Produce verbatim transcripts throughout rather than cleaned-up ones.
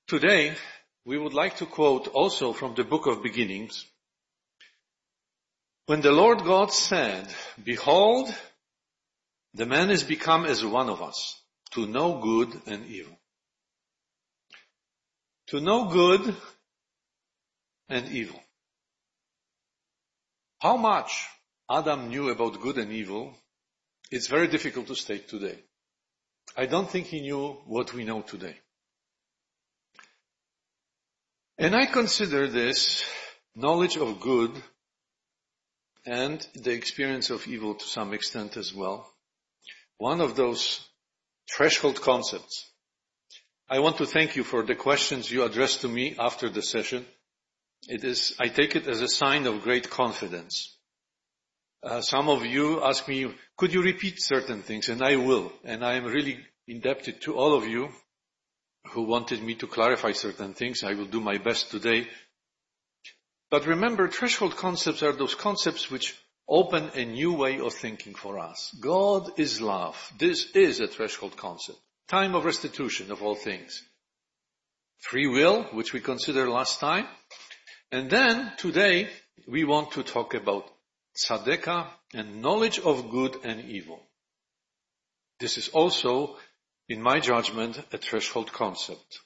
Today, we would like to quote also from the book of Beginnings. When the Lord God said, "Behold, the man is become as one of us, to know good and evil." To know good and evil. How much Adam knew about good and evil, it's very difficult to state today. I don't think he knew what we know today. And I consider this knowledge of good and the experience of evil to some extent as well one of those threshold concepts. I want to thank you for the questions you addressed to me after the session. It is, I take it as a sign of great confidence. Uh, some of you ask me, could you repeat certain things? And I will. And I am really indebted to all of you who wanted me to clarify certain things. I will do my best today. But remember, threshold concepts are those concepts which open a new way of thinking for us. God is love. This is a threshold concept. Time of restitution of all things. Free will, which we considered last time. And then, today, we want to talk about tzedakah and knowledge of good and evil. This is also, in my judgment, a threshold concept.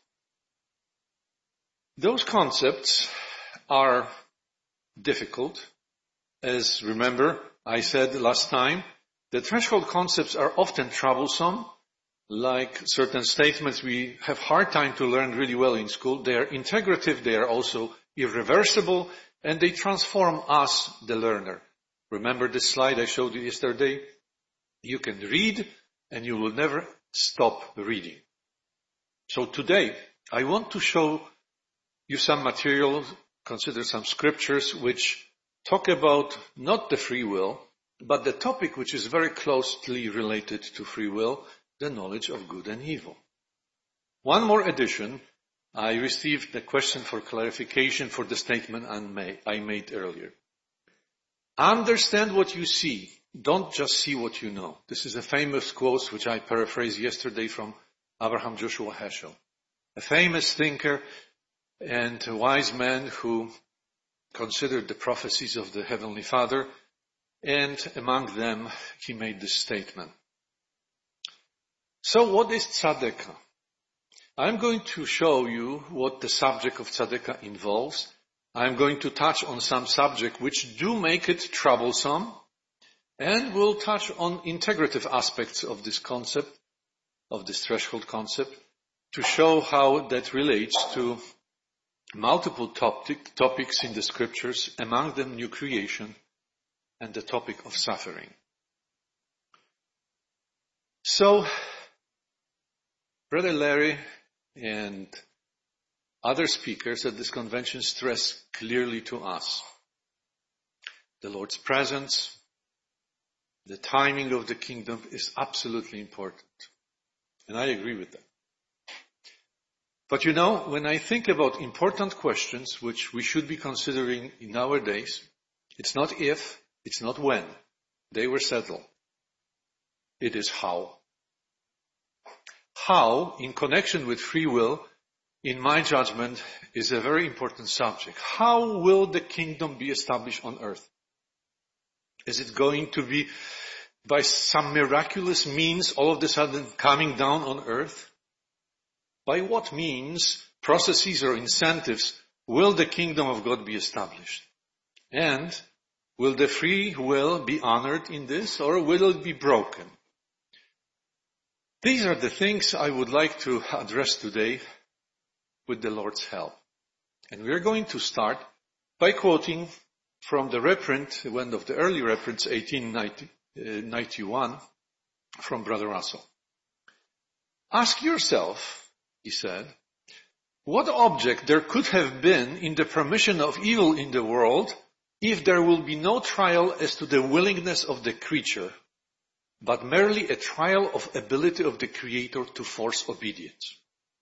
Those concepts are difficult. As remember, I said last time, the threshold concepts are often troublesome. Like certain statements we have hard time to learn really well in school. They are integrative, they are also irreversible, and they transform us, the learner. Remember this slide I showed you yesterday? You can read and you will never stop reading. So today, I want to show you some material, consider some scriptures which talk about not the free will, but the topic which is very closely related to free will, the knowledge of good and evil. One more addition, I received a question for clarification for the statement I made earlier. Understand what you see, don't just see what you know. This is a famous quote which I paraphrased yesterday from Abraham Joshua Heschel, a famous thinker and a wise man who considered the prophecies of the Heavenly Father, and among them he made this statement. So what is tzedakah? I'm going to show you what the subject of tzedakah involves. I'm going to touch on some subjects which do make it troublesome, and we'll touch on integrative aspects of this concept, of this threshold concept, to show how that relates to multiple topic, topics in the scriptures, among them new creation and the topic of suffering. So, Brother Larry and other speakers at this convention stress clearly to us the Lord's presence, the timing of the kingdom is absolutely important. And I agree with that. But you know, when I think about important questions which we should be considering in nowadays, it's not if, it's not when. They were settled. It is how. How, in connection with free will, in my judgment, is a very important subject. How will the kingdom be established on earth? Is it going to be by some miraculous means all of a sudden coming down on earth? By what means, processes or incentives, will the kingdom of God be established? And will the free will be honored in this, or will it be broken? These are the things I would like to address today with the Lord's help. And we are going to start by quoting from the reprint, one of the early reprints, eighteen ninety-one, from Brother Russell. Ask yourself, he said, what object there could have been in the permission of evil in the world if there will be no trial as to the willingness of the creature, but merely a trial of ability of the Creator to force obedience.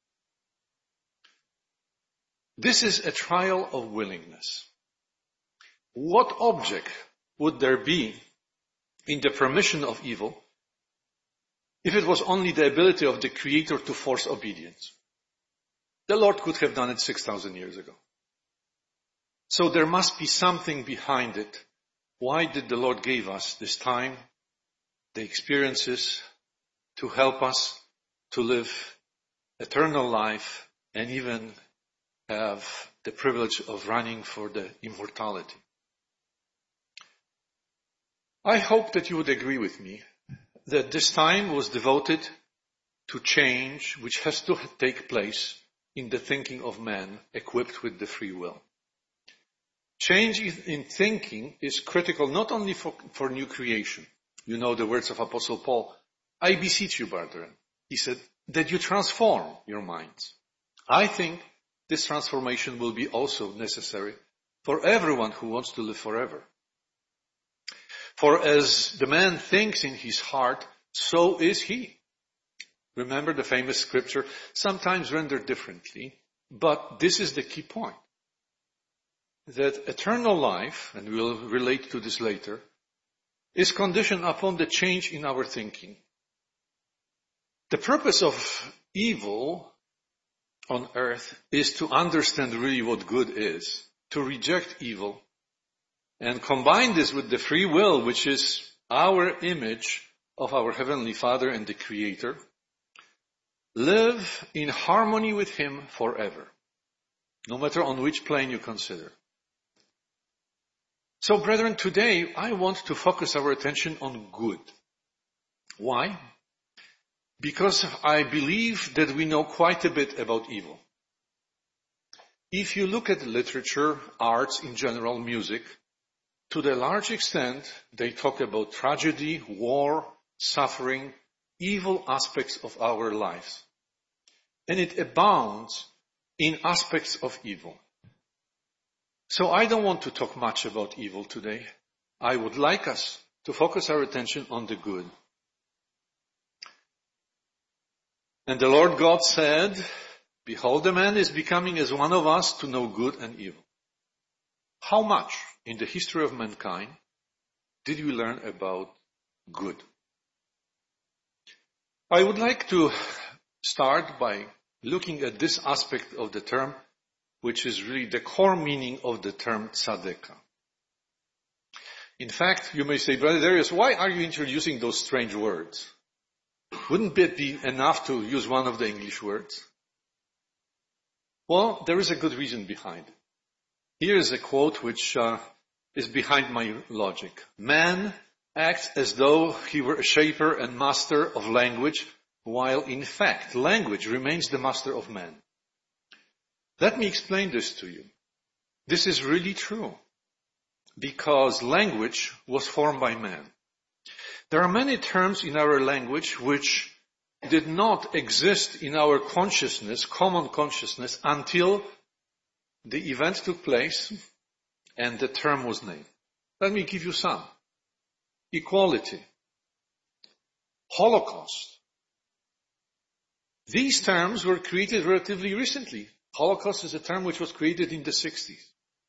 This is a trial of willingness. What object would there be in the permission of evil if it was only the ability of the Creator to force obedience? The Lord could have done it six thousand years ago. So there must be something behind it. Why did the Lord give us this time, the experiences, to help us to live eternal life and even have the privilege of running for the immortality? I hope that you would agree with me that this time was devoted to change which has to take place in the thinking of man equipped with the free will. Change in thinking is critical not only for, for new creation. You know the words of Apostle Paul, I beseech you, brethren, he said, that you transform your minds. I think this transformation will be also necessary for everyone who wants to live forever. For as the man thinks in his heart, so is he. Remember the famous scripture, sometimes rendered differently, but this is the key point. That eternal life, and we'll relate to this later, is conditioned upon the change in our thinking. The purpose of evil on earth is to understand really what good is, to reject evil, and combine this with the free will, which is our image of our Heavenly Father and the Creator. Live in harmony with Him forever, no matter on which plane you consider. So, brethren, today I want to focus our attention on good. Why? Because I believe that we know quite a bit about evil. If you look at literature, arts in general, music, to a large extent, they talk about tragedy, war, suffering, evil aspects of our lives. And it abounds in aspects of evil. So I don't want to talk much about evil today. I would like us to focus our attention on the good. And the Lord God said, behold, the man is becoming as one of us to know good and evil. How much in the history of mankind did we learn about good? I would like to start by looking at this aspect of the term, which is really the core meaning of the term tzedakah. In fact, you may say, Brother Darius, why are you introducing those strange words? Wouldn't it be enough to use one of the English words? Well, there is a good reason behind it. Here is a quote which uh, is behind my logic. Man acts as though he were a shaper and master of language, while in fact language remains the master of man. Let me explain this to you. This is really true, because language was formed by man. There are many terms in our language which did not exist in our consciousness, common consciousness, until the event took place and the term was named. Let me give you some. Equality. Holocaust. These terms were created relatively recently. Holocaust is a term which was created in the sixties.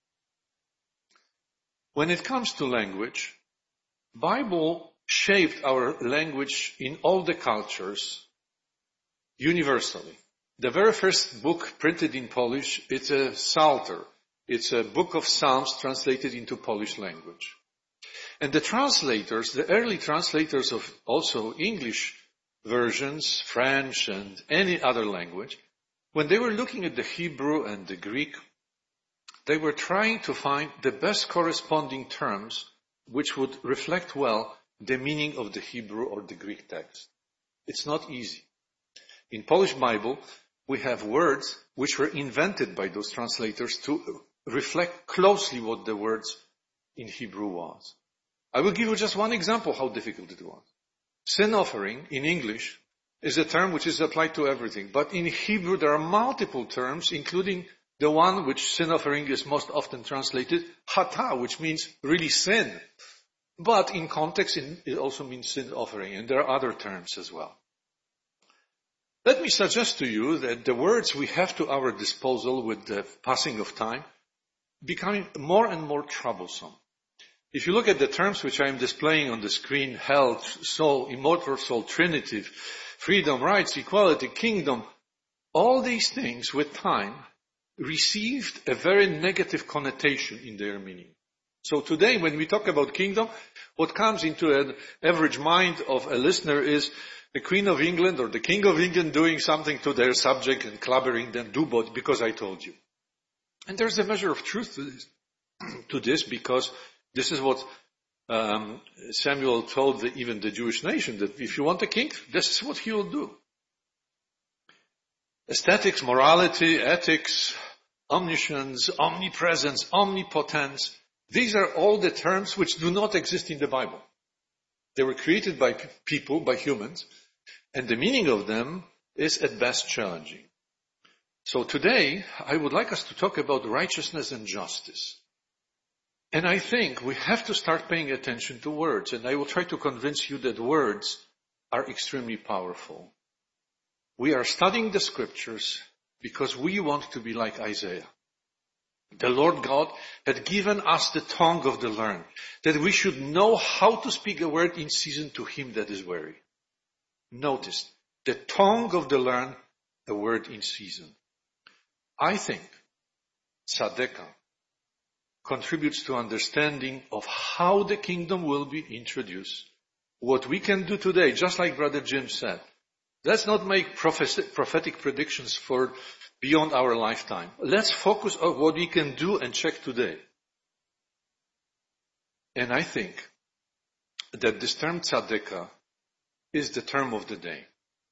When it comes to language, Bible shaped our language in all the cultures universally. The very first book printed in Polish, it's a Psalter. It's a book of Psalms translated into Polish language. And the translators, the early translators of also English versions, French and any other language, when they were looking at the Hebrew and the Greek, they were trying to find the best corresponding terms which would reflect well the meaning of the Hebrew or the Greek text. It's not easy. In Polish Bible, we have words which were invented by those translators to reflect closely what the words in Hebrew was. I will give you just one example how difficult it was. Sin offering in English is a term which is applied to everything. But in Hebrew there are multiple terms, including the one which sin offering is most often translated, chata, which means really sin. But in context it also means sin offering, and there are other terms as well. Let me suggest to you that the words we have to our disposal with the passing of time becoming more and more troublesome. If you look at the terms which I am displaying on the screen, health, soul, immortal soul, Trinity, freedom, rights, equality, kingdom, all these things with time received a very negative connotation in their meaning. So today when we talk about kingdom, what comes into an average mind of a listener is the Queen of England or the King of England doing something to their subject and clobbering them, do but because I told you. And there's a measure of truth to this, to this because this is what um, Samuel told the, even the Jewish nation, that if you want a king, this is what he will do. Aesthetics, morality, ethics, omniscience, omnipresence, omnipotence, these are all the terms which do not exist in the Bible. They were created by people, by humans, and the meaning of them is at best challenging. So today, I would like us to talk about righteousness and justice. And I think we have to start paying attention to words, and I will try to convince you that words are extremely powerful. We are studying the scriptures because we want to be like Isaiah. The Lord God had given us the tongue of the learned, that we should know how to speak a word in season to him that is weary. Notice, the tongue of the learned, a word in season. I think tzedakah contributes to understanding of how the kingdom will be introduced. What we can do today, just like Brother Jim said, let's not make prophetic predictions for beyond our lifetime. Let's focus on what we can do and check today. And I think that this term tzedakah is the term of the day.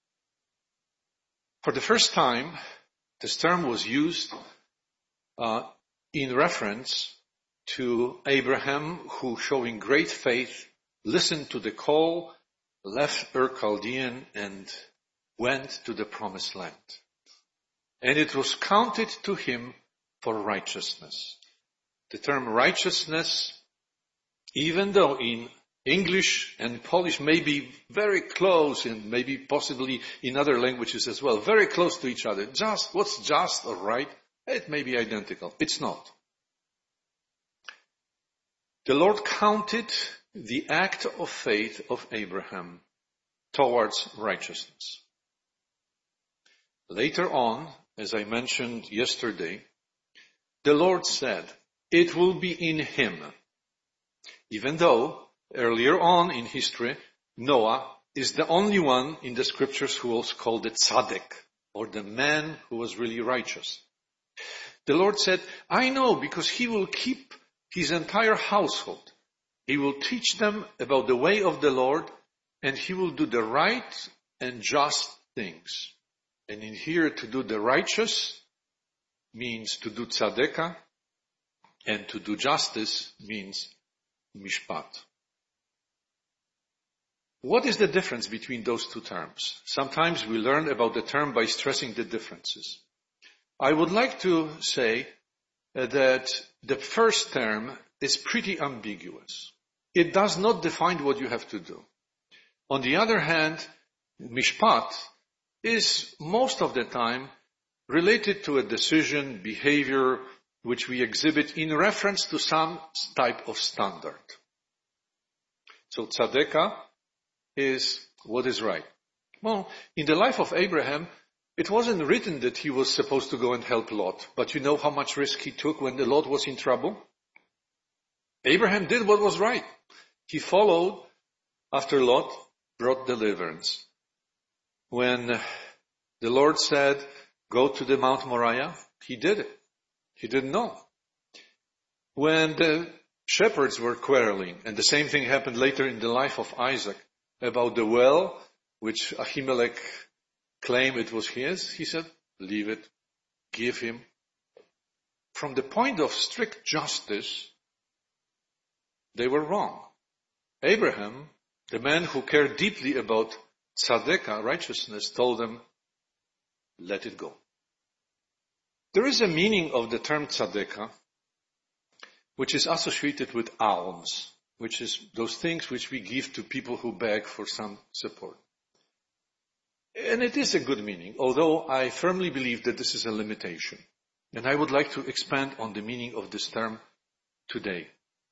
For the first time, this term was used uh, in reference to Abraham, who, showing great faith, listened to the call, left Ur Chaldean, and went to the promised land. And it was counted to him for righteousness. The term righteousness, even though in English and Polish may be very close, and maybe possibly in other languages as well, very close to each other. Just, what's just or right? It may be identical. It's not. The Lord counted the act of faith of Abraham towards righteousness. Later on, as I mentioned yesterday, the Lord said, it will be in him. Even though earlier on in history, Noah is the only one in the scriptures who was called the tzaddik, or the man who was really righteous. The Lord said, I know, because he will keep his entire household. He will teach them about the way of the Lord, and he will do the right and just things. And in here, to do the righteous means to do tzedakah, and to do justice means mishpat. What is the difference between those two terms? Sometimes we learn about the term by stressing the differences. I would like to say that the first term is pretty ambiguous. It does not define what you have to do. On the other hand, mishpat is most of the time related to a decision, behavior, which we exhibit in reference to some type of standard. So tzedakah is what is right. Well, in the life of Abraham, it wasn't written that he was supposed to go and help Lot. But you know how much risk he took when the Lot was in trouble? Abraham did what was right. He followed after Lot brought deliverance. When the Lord said, go to the Mount Moriah, he did it. He didn't know. When the shepherds were quarreling, and the same thing happened later in the life of Isaac, about the well, which Ahimelech claimed it was his, he said, leave it, give him. From the point of strict justice, they were wrong. Abraham, the man who cared deeply about tzedakah, righteousness, told them, let it go. There is a meaning of the term tzedakah, which is associated with alms, which is those things which we give to people who beg for some support. And it is a good meaning, although I firmly believe that this is a limitation. And I would like to expand on the meaning of this term today.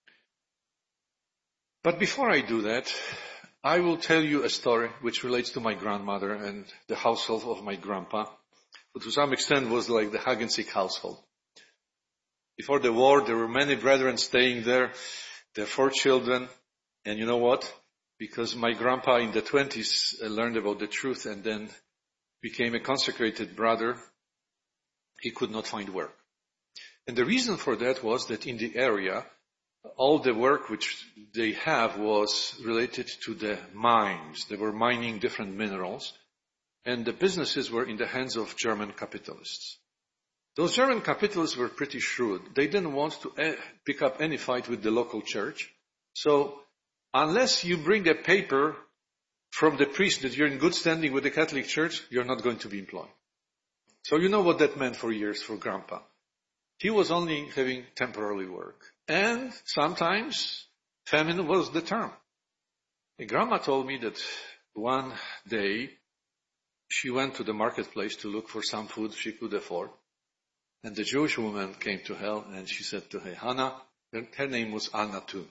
But before I do that, I will tell you a story which relates to my grandmother and the household of my grandpa, who to some extent was like the Hagensick household. Before the war, there were many brethren staying there, their four children, and you know what? Because my grandpa in the twenties learned about the truth and then became a consecrated brother, he could not find work. And the reason for that was that in the area, all the work which they have was related to the mines. They were mining different minerals, and the businesses were in the hands of German capitalists. Those German capitalists were pretty shrewd. They didn't want to pick up any fight with the local church. So unless you bring a paper from the priest that you're in good standing with the Catholic Church, you're not going to be employed. So you know what that meant for years for Grandpa. He was only having temporary work. And sometimes famine was the term. And Grandma told me that one day she went to the marketplace to look for some food she could afford. And the Jewish woman came to her and she said to her, Hannah, her name was Anna too.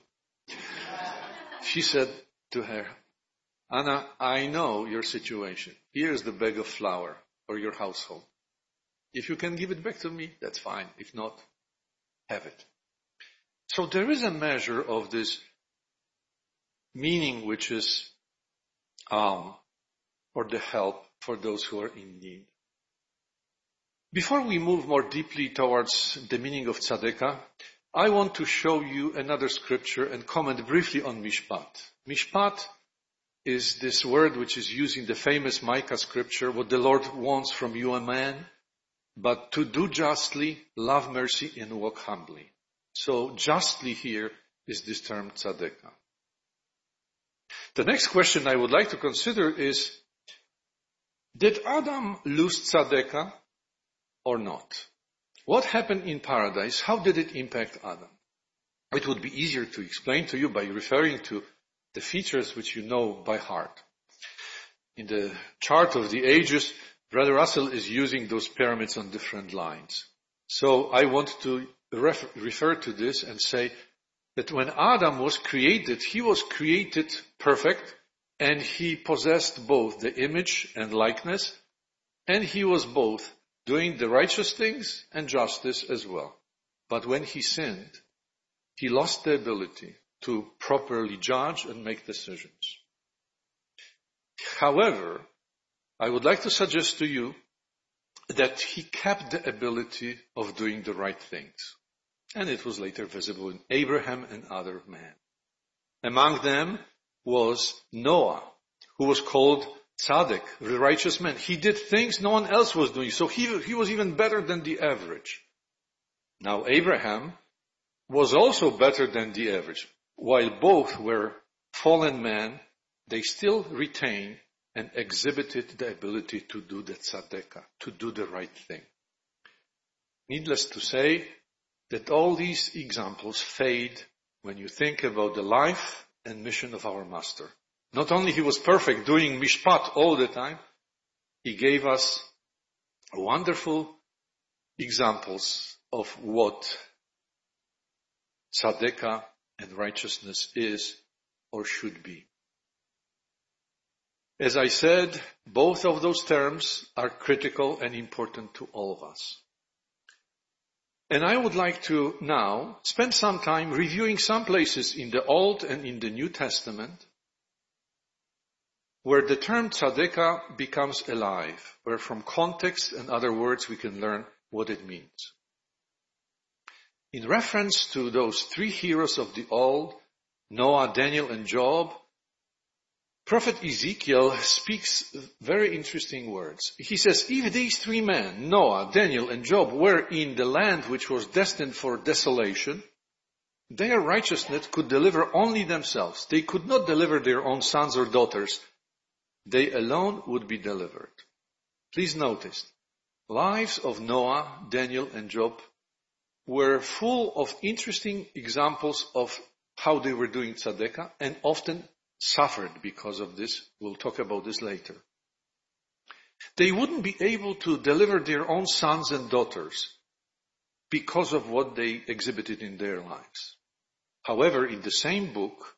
She said to her, Anna, I know your situation. Here's the bag of flour for your household. If you can give it back to me, that's fine. If not, have it. So there is a measure of this meaning which is um, or the help for those who are in need. Before we move more deeply towards the meaning of tzedakah, I want to show you another scripture and comment briefly on mishpat. Mishpat is this word which is used in the famous Micah scripture, what the Lord wants from you, a man, but to do justly, love mercy, and walk humbly. So justly here is this term tzedakah. The next question I would like to consider is, did Adam lose tzedakah or not? What happened in paradise? How did it impact Adam? It would be easier to explain to you by referring to the features which you know by heart. In the chart of the ages, Brother Russell is using those pyramids on different lines. So I want to refer, refer to this and say that when Adam was created, he was created perfect and he possessed both the image and likeness, and he was both doing the righteous things and justice as well. But when he sinned, he lost the ability to properly judge and make decisions. However, I would like to suggest to you that he kept the ability of doing the right things. And it was later visible in Abraham and other men. Among them was Noah, who was called Tzaddik, the righteous man. He did things no one else was doing, so he, he was even better than the average. Now Abraham was also better than the average. While both were fallen men, they still retained and exhibited the ability to do the tzedakah, to do the right thing. Needless to say that all these examples fade when you think about the life and mission of our Master. Not only he was perfect doing mishpat all the time, he gave us wonderful examples of what tzedakah and righteousness is or should be. As I said, both of those terms are critical and important to all of us. And I would like to now spend some time reviewing some places in the Old and in the New Testament where the term tzedakah becomes alive, where from context and other words we can learn what it means. In reference to those three heroes of the Old, Noah, Daniel, and Job, Prophet Ezekiel speaks very interesting words. He says, if these three men, Noah, Daniel, and Job, were in the land which was destined for desolation, their righteousness could deliver only themselves. They could not deliver their own sons or daughters. They alone would be delivered. Please notice, lives of Noah, Daniel, and Job were full of interesting examples of how they were doing tzedakah and often suffered because of this. We'll talk about this later. They wouldn't be able to deliver their own sons and daughters because of what they exhibited in their lives. However, in the same book,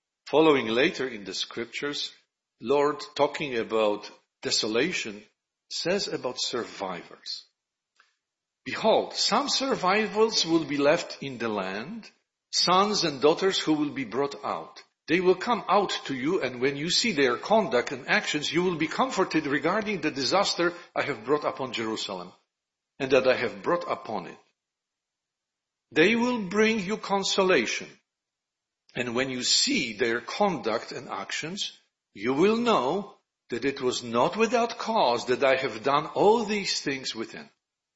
following later in the scriptures, Lord, talking about desolation, says about survivors. Behold, some survivors will be left in the land, sons and daughters who will be brought out. They will come out to you, and when you see their conduct and actions, you will be comforted regarding the disaster I have brought upon Jerusalem, and that I have brought upon it. They will bring you consolation, and when you see their conduct and actions, you will know that it was not without cause that I have done all these things within.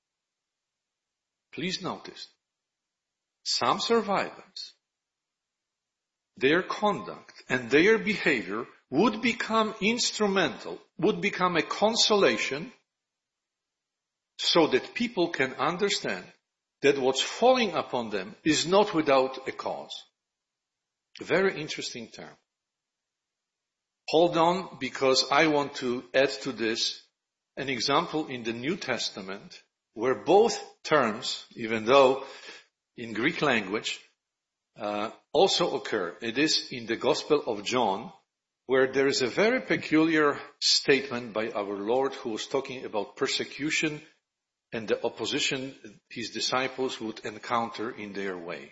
Please notice, some survivors, their conduct and their behavior would become instrumental, would become a consolation, so that people can understand that what's falling upon them is not without a cause. A very interesting term. Hold on, because I want to add to this an example in the New Testament where both terms, even though in Greek language, uh, also occur. It is in the Gospel of John, where there is a very peculiar statement by our Lord who was talking about persecution and the opposition his disciples would encounter in their way.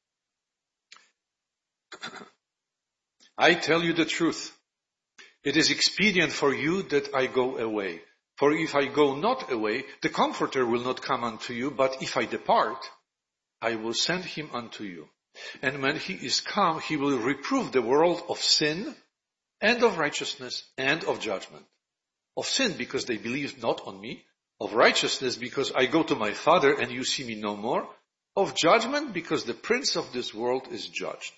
I tell you the truth. It is expedient for you that I go away. For if I go not away, the Comforter will not come unto you, but if I depart, I will send him unto you. And when he is come, he will reprove the world of sin and of righteousness and of judgment. Of sin, because they believe not on me. Of righteousness, because I go to my Father and you see me no more. Of judgment, because the prince of this world is judged.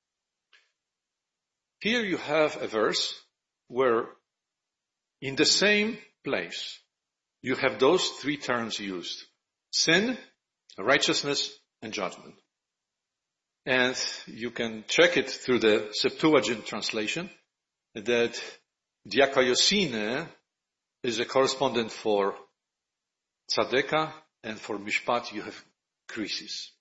Here you have a verse where in the same place you have those three terms used. Sin, righteousness, and judgment. And you can check it through the Septuagint translation that diakaiosine is a correspondent for tzedekah, and for mishpat you have krisis.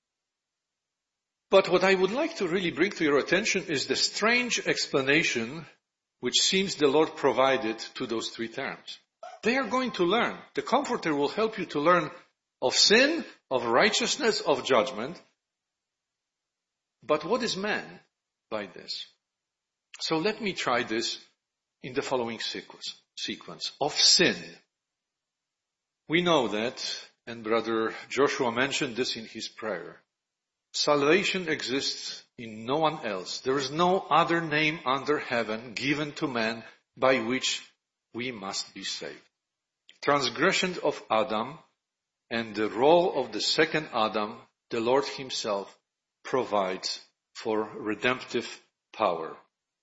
But what I would like to really bring to your attention is the strange explanation which seems the Lord provided to those three terms. They are going to learn. The Comforter will help you to learn of sin, of righteousness, of judgment. But what is man by this? So let me try this in the following sequence. sequence. Of sin. We know that, and Brother Joshua mentioned this in his prayer, salvation exists in no one else. There is no other name under heaven given to man by which we must be saved. Transgression of Adam and the role of the second Adam, the Lord himself provides for redemptive power.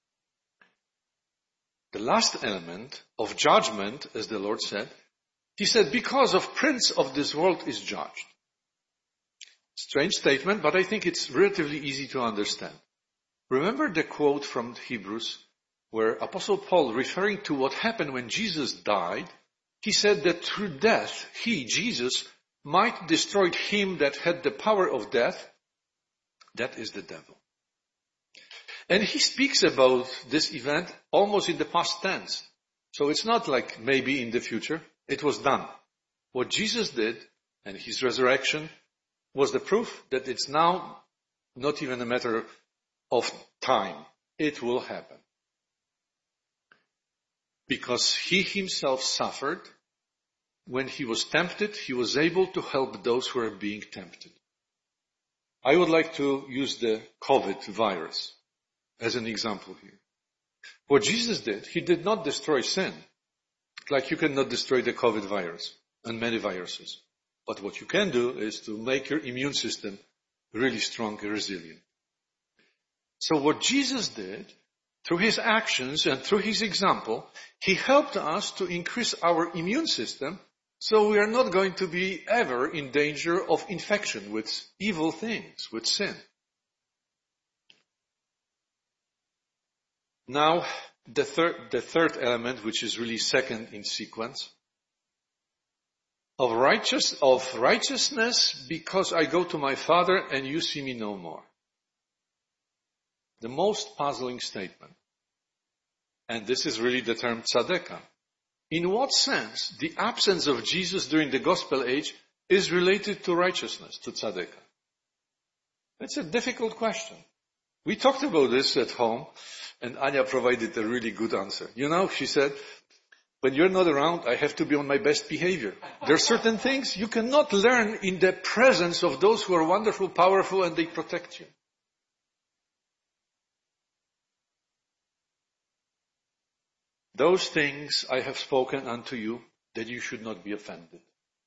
The last element of judgment, as the Lord said, he said, because of prince of this world is judged. Strange statement, but I think it's relatively easy to understand. Remember the quote from Hebrews where Apostle Paul, referring to what happened when Jesus died, he said that through death, he, Jesus, might destroy him that had the power of death. That is the devil. And he speaks about this event almost in the past tense. So it's not like maybe in the future. It was done. What Jesus did and his resurrection was the proof that it's now not even a matter of time. It will happen. Because he himself suffered. When he was tempted, he was able to help those who are being tempted. I would like to use the COVID virus as an example here. What Jesus did, he did not destroy sin. Like you cannot destroy the COVID virus and many viruses. But what you can do is to make your immune system really strong and resilient. So what Jesus did, through his actions and through his example, he helped us to increase our immune system so we are not going to be ever in danger of infection with evil things, with sin. Now, the third, the third element, which is really second in sequence, of righteous, of righteousness, because I go to my Father and you see me no more. The most puzzling statement. And this is really the term tzedekah. In what sense the absence of Jesus during the gospel age is related to righteousness, to tzedakah? That's a difficult question. We talked about this at home, and Anya provided a really good answer. You know, she said, when you're not around, I have to be on my best behavior. There are certain things you cannot learn in the presence of those who are wonderful, powerful, and they protect you. Those things I have spoken unto you, that you should not be offended.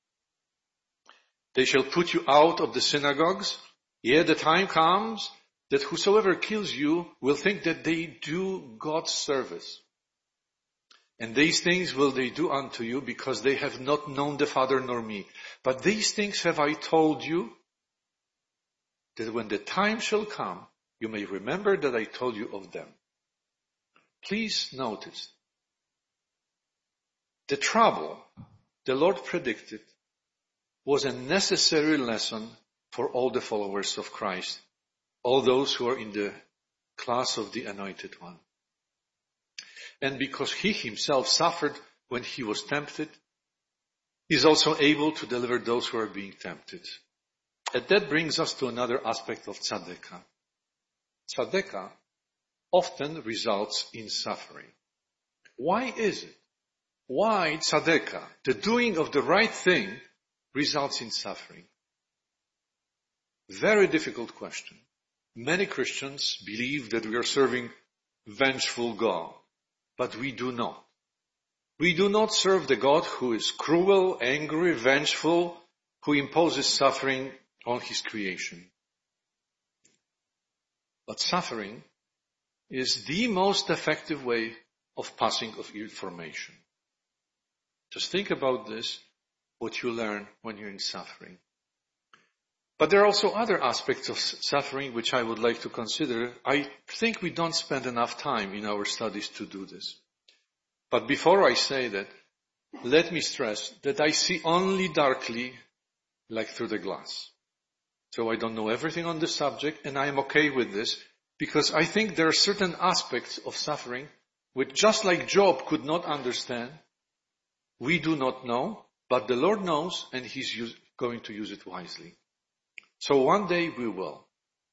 They shall put you out of the synagogues. Yea, the time comes that whosoever kills you will think that they do God's service. And these things will they do unto you, because they have not known the Father nor me. But these things have I told you, that when the time shall come, you may remember that I told you of them. Please notice, the trouble the Lord predicted was a necessary lesson for all the followers of Christ, all those who are in the class of the Anointed One. And because he himself suffered when he was tempted, he is also able to deliver those who are being tempted. And that brings us to another aspect of tzedakah. Tzedakah often results in suffering. Why is it? Why tzedakah, the doing of the right thing, results in suffering? Very difficult question. Many Christians believe that we are serving vengeful God, but we do not. We do not serve the God who is cruel, angry, vengeful, who imposes suffering on his creation. But suffering is the most effective way of passing of information. Just think about this, what you learn when you're in suffering. But there are also other aspects of suffering which I would like to consider. I think we don't spend enough time in our studies to do this. But before I say that, let me stress that I see only darkly, like through the glass. So I don't know everything on the subject, and I am okay with this, because I think there are certain aspects of suffering which, just like Job could not understand, we do not know, but the Lord knows, and he's use, going to use it wisely. So one day we will.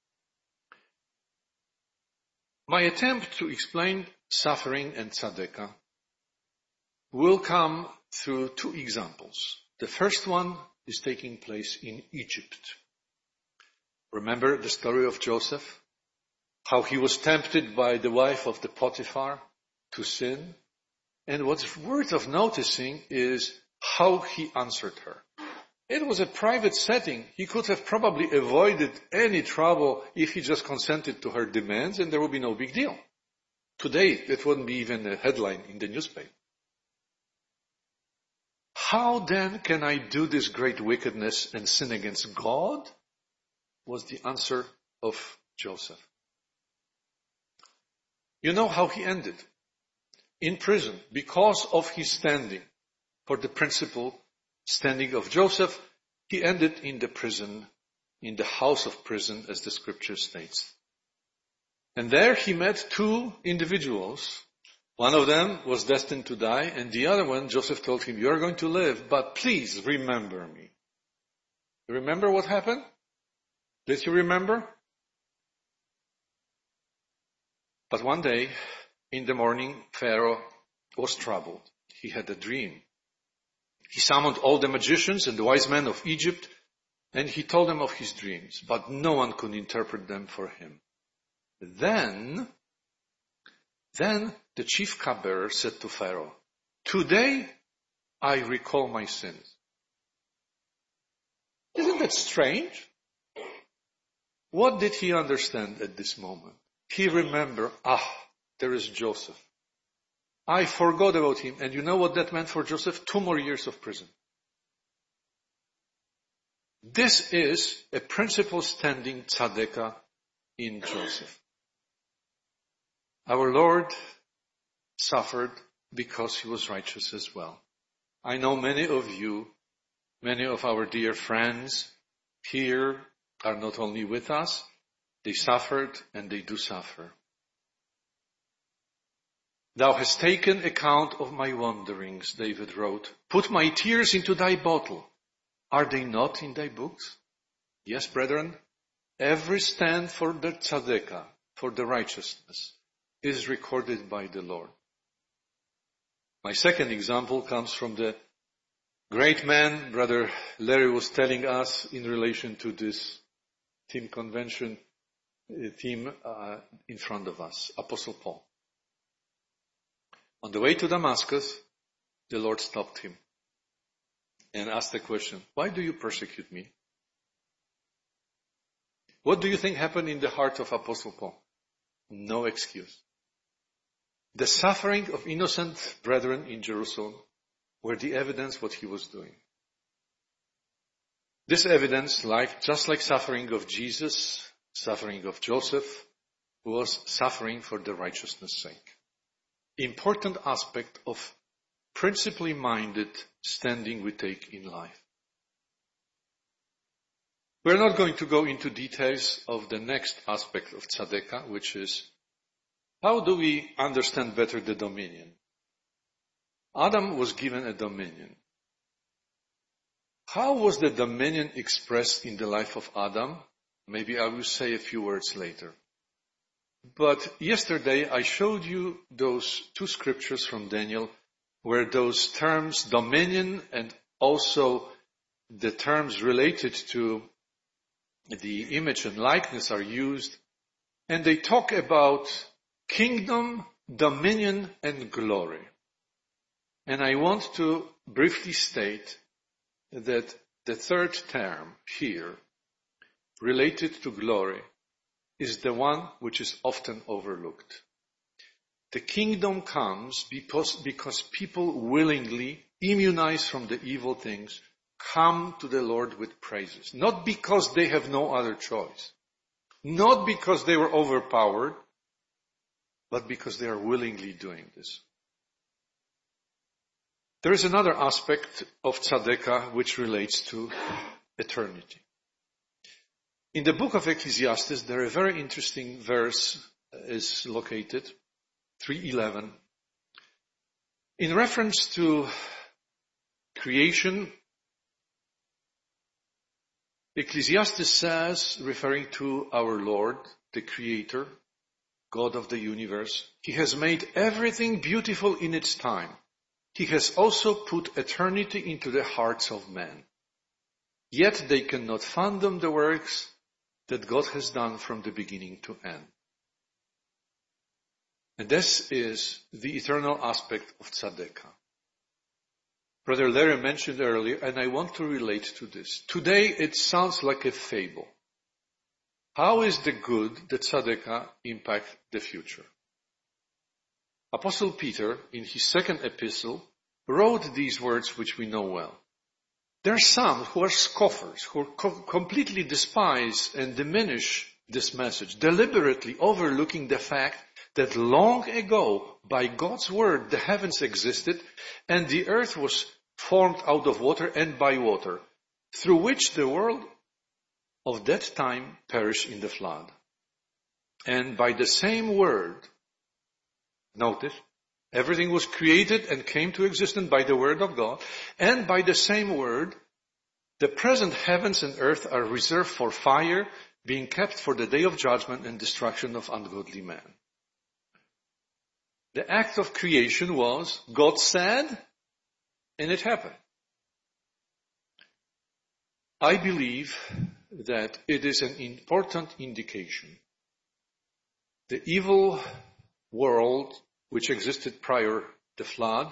My attempt to explain suffering and tzedakah will come through two examples. The first one is taking place in Egypt. Remember the story of Joseph? How he was tempted by the wife of the Potiphar to sin. And what's worth of noticing is how he answered her. It was a private setting. He could have probably avoided any trouble if he just consented to her demands, and there would be no big deal. Today, it wouldn't be even a headline in the newspaper. How then can I do this great wickedness and sin against God? Was the answer of Joseph. You know how he ended? In prison, because of his standing for the principle standing of Joseph, he ended in the prison, in the house of prison, as the scripture states. And there he met two individuals. One of them was destined to die, and the other one, Joseph told him, "You are going to live, but please remember me." You remember what happened? Did you remember? But one day, in the morning, Pharaoh was troubled. He had a dream. He summoned all the magicians and the wise men of Egypt, and he told them of his dreams, but no one could interpret them for him. Then, then the chief cupbearer said to Pharaoh, "Today I recall my sins." Isn't that strange? What did he understand at this moment? He remembered, ah, there is Joseph. I forgot about him. And you know what that meant for Joseph? Two more years of prison. This is a principle standing tzedakah in Joseph. Our Lord suffered because he was righteous as well. I know many of you, many of our dear friends here are not only with us, they suffered and they do suffer. Thou hast taken account of my wanderings, David wrote. Put my tears into thy bottle. Are they not in thy books? Yes, brethren, every stand for the tzedekah, for the righteousness, is recorded by the Lord. My second example comes from the great man Brother Larry was telling us in relation to this team convention uh, theme uh, in front of us, Apostle Paul. On the way to Damascus, the Lord stopped him and asked the question, why do you persecute me? What do you think happened in the heart of Apostle Paul? No excuse. The suffering of innocent brethren in Jerusalem were the evidence what he was doing. This evidence, like, just like suffering of Jesus, suffering of Joseph, was suffering for the righteousness' sake. Important aspect of principally minded standing we take in life. We're not going to go into details of the next aspect of tzedekah, which is how do we understand better the dominion? Adam was given a dominion. How was the dominion expressed in the life of Adam? Maybe I will say a few words later. But yesterday I showed you those two scriptures from Daniel where those terms dominion and also the terms related to the image and likeness are used, and they talk about kingdom, dominion, and glory. And I want to briefly state that the third term here, related to glory, is the one which is often overlooked. The kingdom comes because, because people willingly, immunized from the evil things, come to the Lord with praises. Not because they have no other choice. Not because they were overpowered, but because they are willingly doing this. There is another aspect of tzedekah which relates to eternity. In the book of Ecclesiastes, there a very interesting verse is located, three eleven. In reference to creation, Ecclesiastes says, referring to our Lord, the Creator, God of the universe, He has made everything beautiful in its time. He has also put eternity into the hearts of men. Yet they cannot fathom the works that God has done from the beginning to end. And this is the eternal aspect of tzedekah. Brother Larry mentioned earlier, and I want to relate to this. Today it sounds like a fable. How is the good, the tzedekah, impact the future? Apostle Peter, in his second epistle, wrote these words which we know well. There are some who are scoffers, who co- completely despise and diminish this message, deliberately overlooking the fact that long ago, by God's word, the heavens existed and the earth was formed out of water and by water, through which the world of that time perished in the flood. And by the same word, notice, everything was created and came to existence by the word of God, and by the same word, the present heavens and earth are reserved for fire, being kept for the day of judgment and destruction of ungodly men. The act of creation was, God said, and it happened. I believe that it is an important indication. The evil world which existed prior to the flood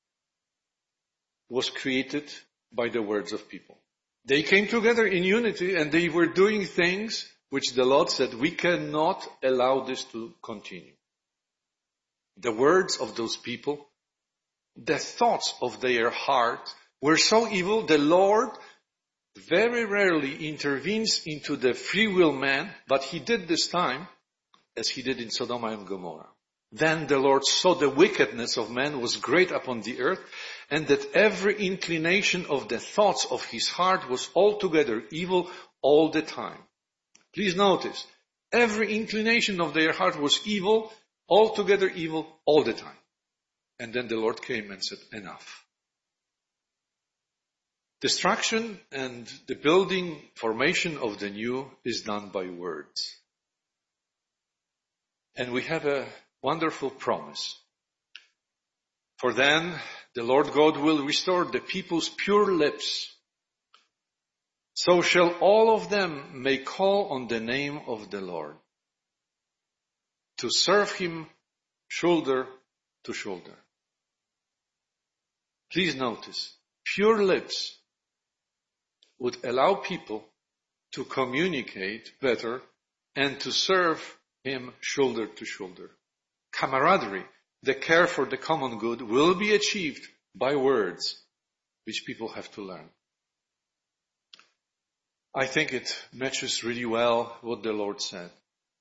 was created by the words of people. They came together in unity and they were doing things which the Lord said, we cannot allow this to continue. The words of those people, the thoughts of their heart were so evil, the Lord very rarely intervenes into the free will man, but He did this time as He did in Sodom and Gomorrah. Then the Lord saw the wickedness of man was great upon the earth, and that every inclination of the thoughts of his heart was altogether evil all the time. Please notice, every inclination of their heart was evil, altogether evil all the time. And then the Lord came and said, enough. Destruction and the building, formation of the new is done by words. And we have a wonderful promise. For then the Lord God will restore the people's pure lips. So shall all of them may call on the name of the Lord, to serve him shoulder to shoulder. Please notice, pure lips would allow people to communicate better and to serve him shoulder to shoulder. Camaraderie, the care for the common good, will be achieved by words, which people have to learn. I think it matches really well what the Lord said.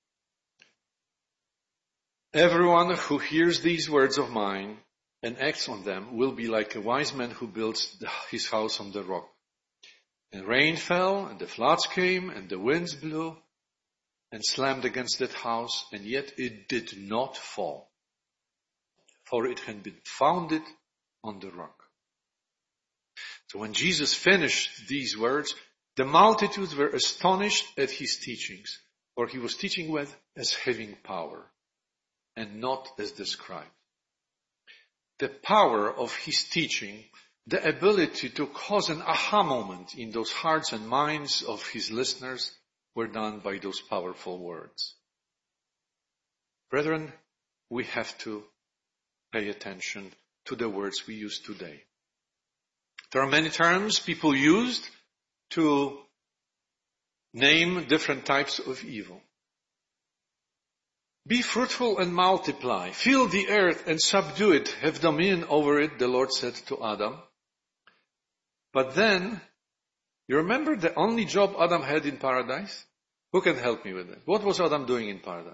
Everyone who hears these words of mine and acts on them will be like a wise man who builds his house on the rock. And rain fell, and the floods came, and the winds blew, and slammed against that house, and yet it did not fall, for it had been founded on the rock. So when Jesus finished these words, the multitudes were astonished at his teachings, for he was teaching with as having power, and not as described. The power of his teaching, the ability to cause an aha moment in those hearts and minds of his listeners, were done by those powerful words. Brethren, we have to pay attention to the words we use today. There are many terms people used to name different types of evil. Be fruitful and multiply. Fill the earth and subdue it. Have dominion over it, the Lord said to Adam. But then, you remember the only job Adam had in paradise? Who can help me with that? What was Adam doing in paradise?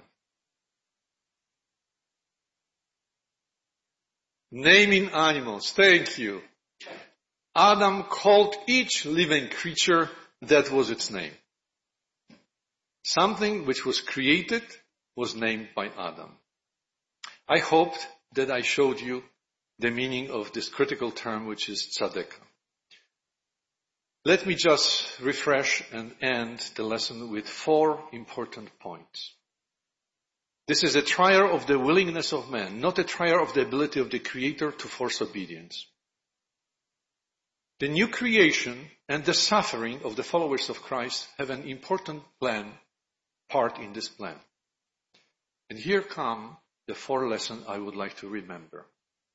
Naming animals. Thank you. Adam called each living creature that was its name. Something which was created was named by Adam. I hoped that I showed you the meaning of this critical term, which is tzedekah. Let me just refresh and end the lesson with four important points. This is a trial of the willingness of man, not a trial of the ability of the Creator to force obedience. The new creation and the suffering of the followers of Christ have an important plan, part in this plan. And here come the four lessons I would like to remember.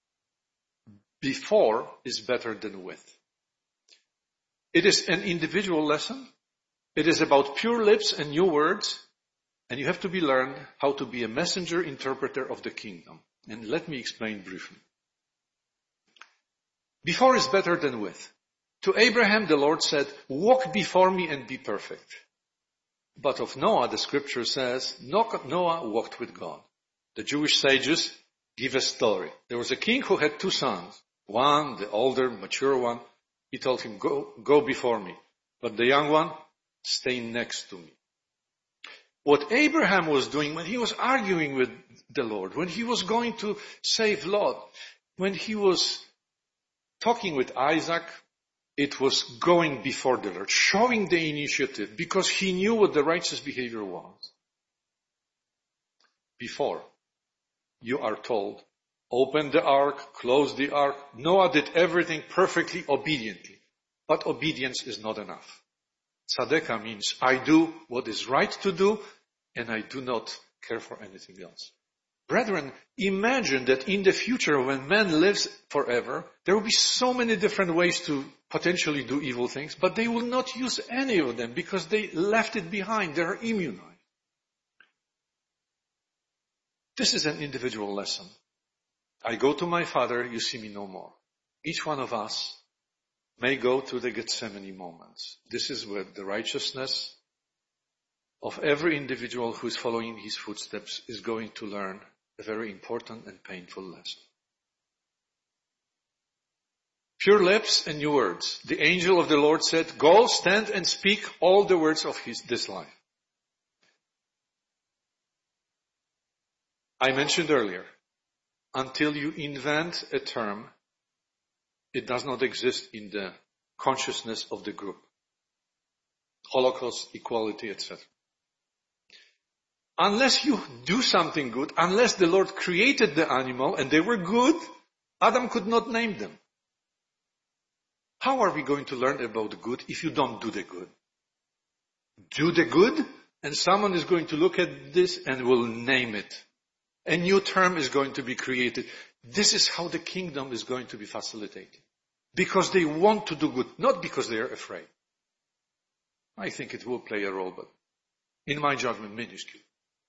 Before is better than with. It is an individual lesson. It is about pure lips and new words. And you have to be learned how to be a messenger interpreter of the kingdom. And let me explain briefly. Before is better than with. To Abraham, the Lord said, walk before me and be perfect. But of Noah, the scripture says, Noah walked with God. The Jewish sages give a story. There was a king who had two sons. One, the older, mature one, he told him, go, go before me. But the young one, stay next to me. What Abraham was doing when he was arguing with the Lord, when he was going to save Lot, when he was talking with Isaac, it was going before the Lord, showing the initiative, because he knew what the righteous behavior was. Before, you are told, open the ark, close the ark. Noah did everything perfectly, obediently. But obedience is not enough. Tzedekah means I do what is right to do, and I do not care for anything else. Brethren, imagine that in the future when man lives forever, there will be so many different ways to potentially do evil things, but they will not use any of them because they left it behind. They are immunized. This is an individual lesson. I go to my Father, you see me no more. Each one of us may go to the Gethsemane moments. This is where the righteousness of every individual who is following his footsteps is going to learn a very important and painful lesson. Pure lips and new words. The angel of the Lord said, go, stand and speak all the words of his, this life. I mentioned earlier, until you invent a term, it does not exist in the consciousness of the group. Holocaust, equality, et cetera. Unless you do something good, unless the Lord created the animal and they were good, Adam could not name them. How are we going to learn about the good if you don't do the good? Do the good, and someone is going to look at this and will name it. A new term is going to be created. This is how the kingdom is going to be facilitated. Because they want to do good, not because they are afraid. I think it will play a role, but in my judgment, minuscule.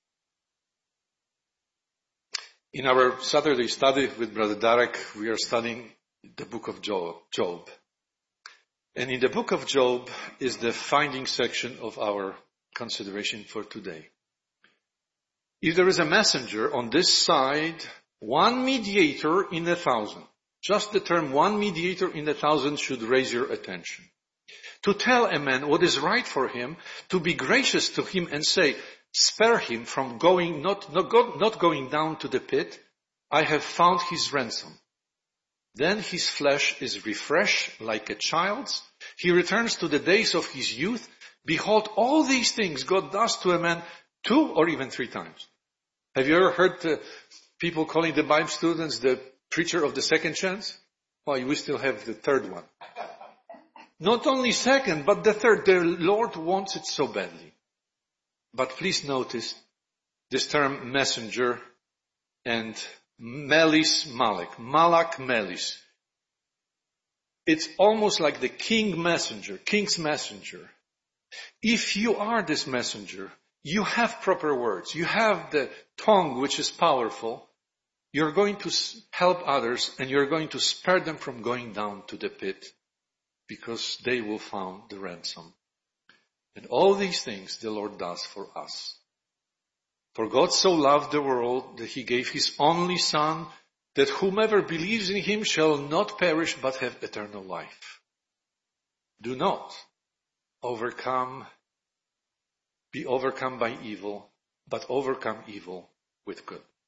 In our Saturday study with Brother Darek, we are studying the book of Job. And in the book of Job is the finding section of our consideration for today. If there is a messenger on this side, one mediator in a thousand. Just the term one mediator in a thousand should raise your attention. To tell a man what is right for him, to be gracious to him and say, spare him from going, not, not, go, not going down to the pit. I have found his ransom. Then his flesh is refreshed like a child's. He returns to the days of his youth. Behold, all these things God does to a man two or even three times. Have you ever heard uh, people calling the Bible students the preacher of the second chance? Well, we still have the third one. Not only second, but the third. The Lord wants it so badly. But please notice this term messenger and Melis Malek. Malak Melis. It's almost like the king messenger, king's messenger. If you are this messenger, you have proper words. You have the tongue which is powerful. You're going to help others and you're going to spare them from going down to the pit because they will find the ransom. And all these things the Lord does for us. For God so loved the world that he gave his only Son, that whomever believes in him shall not perish but have eternal life. Do not overcome, be overcome by evil, but overcome evil with good.